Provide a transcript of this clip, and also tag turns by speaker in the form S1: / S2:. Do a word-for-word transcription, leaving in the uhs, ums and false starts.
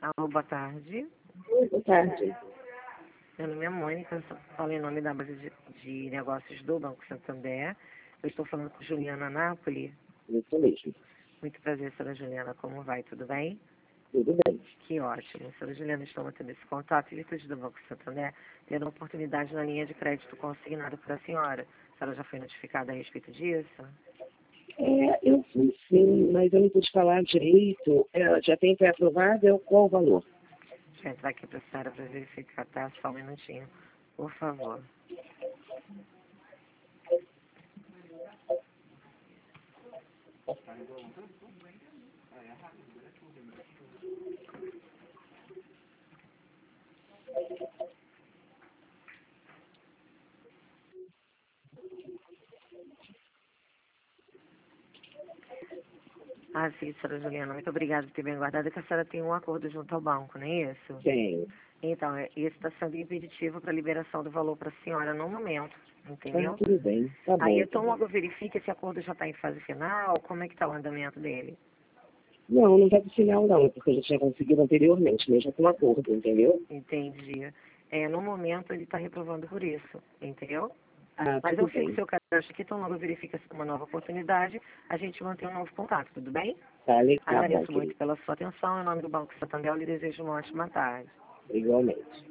S1: Alô, boa tarde.
S2: Oi, boa tarde.
S1: Meu nome é Mônica, eu falo em nome da base de, de negócios do Banco Santander. Eu estou falando com Juliana Napoli.
S2: Isso mesmo.
S1: Muito prazer, senhora Juliana. Como vai? Tudo bem?
S2: Tudo bem.
S1: Que ótimo. Senhora Juliana, estou mantendo esse contato. Em virtude do Banco Santander, tendo uma oportunidade na linha de crédito consignado para a senhora. A senhora já foi notificada a respeito disso?
S2: É, eu fui sim, mas eu não pude falar direito. É, já tem pré-aprovado? É, qual o valor?
S1: Deixa eu entrar aqui para a senhora para verificar, tá? Só um minutinho, por favor. Ah, sim, senhora Juliana, muito obrigada por ter me aguardado. É que a senhora tem um acordo junto ao banco, não é isso?
S2: Tem.
S1: Então, é- esse está sendo impeditivo para a liberação do valor para a senhora no momento,
S2: Ah,
S1: entendeu?
S2: tudo bem. Tá
S1: Aí,
S2: bom, tá
S1: então,
S2: bom.
S1: logo verifique se o acordo já está em fase final, como é que está o andamento dele.
S2: Não, não vai pro final não, é porque eu já tinha conseguido anteriormente, mesmo com acordo, entendeu?
S1: Entendi. É, no momento, ele está reprovando por isso, entendeu?
S2: Ah,
S1: Mas
S2: tudo
S1: eu fico
S2: bem.
S1: seu cadastro aqui, então logo verifica se tem uma nova oportunidade, a gente mantém um novo contato, tudo bem?
S2: Tá, legal, tá bom,
S1: Agradeço muito
S2: querido.
S1: pela sua atenção, em nome do Banco Santander, eu lhe desejo uma ótima tarde.
S2: Igualmente.